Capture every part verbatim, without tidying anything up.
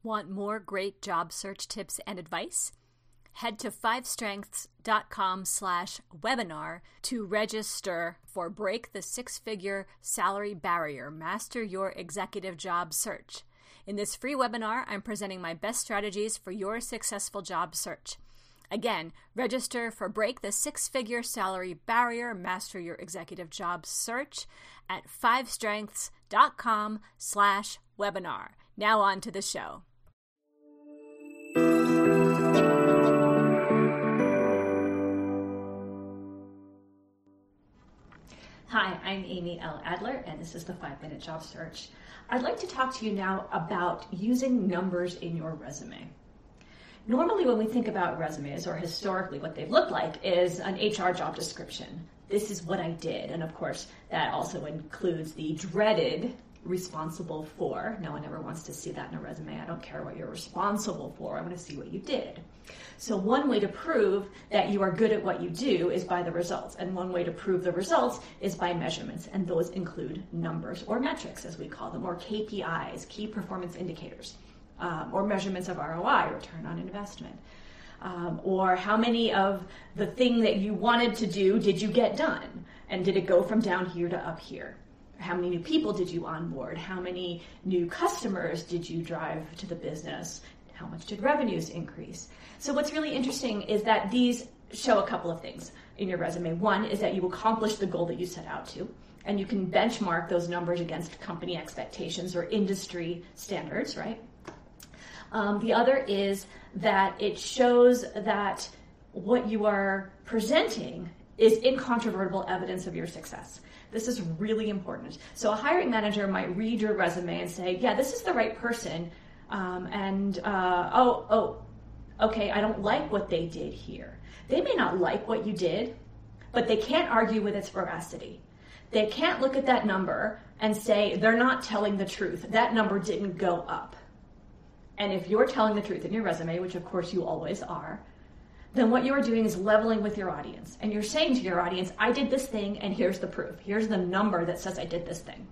Want more great job search tips and advice? Head to fivestrengths.com slash webinar to register for Break the Six-Figure Salary Barrier, Master Your Executive Job Search. In this free webinar, I'm presenting my best strategies for your successful job search. Again, register for Break the Six-Figure Salary Barrier, Master Your Executive Job Search at fivestrengths.com slash webinar. Now on to the show. Hi, I'm Amy L. Adler, and this is the five minute Job Search. I'd like to talk to you now about using numbers in your resume. Normally when we think about resumes, or historically what they've looked like, is an H R job description. This is what I did, and of course that also includes the dreaded responsible for. No one ever wants to see that in a resume. I don't care what you're responsible for. I want to see what you did. So one way to prove that you are good at what you do is by the results. And one way to prove the results is by measurements. And those include numbers or metrics, as we call them, or K P Is, key performance indicators, um, or measurements of R O I, return on investment. Um, or how many of the thing that you wanted to do did you get done? And did it go from down here to up here? How many new people did you onboard? How many new customers did you drive to the business? How much did revenues increase? So what's really interesting is that these show a couple of things in your resume. One is that you accomplished the goal that you set out to, and you can benchmark those numbers against company expectations or industry standards, right? Um, the other is that it shows that what you are presenting is incontrovertible evidence of your success. This is really important. So a hiring manager might read your resume and say, yeah, this is the right person. Um, and, uh, oh, oh, okay, I don't like what they did here. They may not like what you did, but they can't argue with its veracity. They can't look at that number and say, they're not telling the truth. That number didn't go up. And if you're telling the truth in your resume, which of course you always are, then what you are doing is leveling with your audience. And you're saying to your audience, I did this thing and here's the proof. Here's the number that says I did this thing.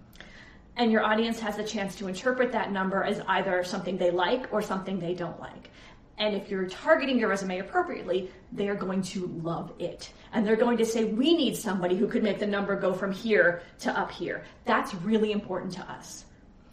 And your audience has the chance to interpret that number as either something they like or something they don't like. And if you're targeting your resume appropriately, they're going to love it. And they're going to say, we need somebody who could make the number go from here to up here. That's really important to us.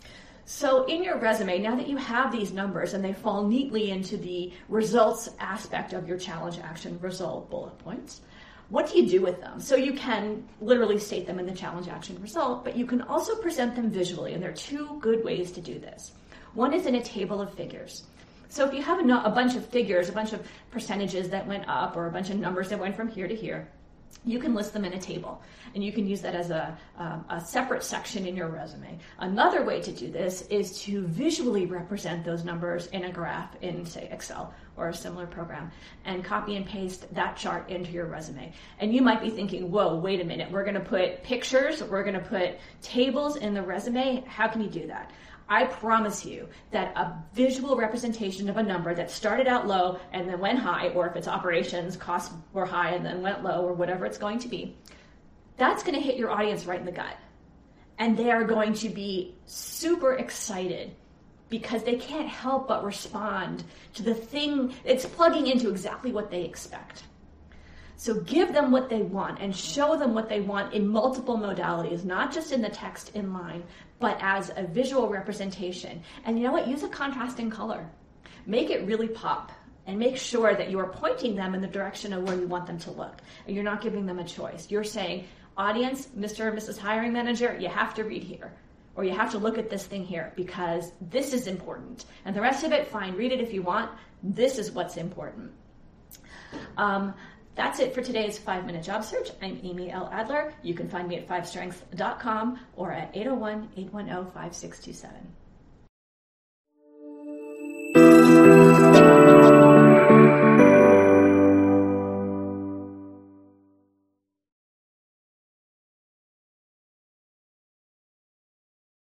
So in your resume, now that you have these numbers and they fall neatly into the results aspect of your challenge, action, result bullet points, what do you do with them? So you can literally state them in the challenge, action, result, but you can also present them visually, and there are two good ways to do this. One is in a table of figures. So if you have a, a bunch of figures, a bunch of percentages that went up, or a bunch of numbers that went from here to here, you can list them in a table, and you can use that as a, um, a separate section in your resume. Another way to do this is to visually represent those numbers in a graph in, say, Excel or a similar program, and copy and paste that chart into your resume. And you might be thinking, whoa, wait a minute, we're going to put pictures, we're going to put tables in the resume. How can you do that? I promise you that a visual representation of a number that started out low and then went high, or if it's operations, costs were high and then went low, or whatever it's going to be, that's going to hit your audience right in the gut. And they are going to be super excited because they can't help but respond to the thing. It's plugging into exactly what they expect. So give them what they want and show them what they want in multiple modalities, not just in the text in line, but as a visual representation. And you know what? Use a contrasting color. Make it really pop, and make sure that you are pointing them in the direction of where you want them to look. And you're not giving them a choice. You're saying, audience, Mister or Missus Hiring Manager, you have to read here, or you have to look at this thing here because this is important. And the rest of it, fine, read it if you want. This is what's important. Um, That's it for today's five minute Job Search. I'm Amy L. Adler. You can find me at five strengths dot com or at eight oh one, eight one oh, five six two seven.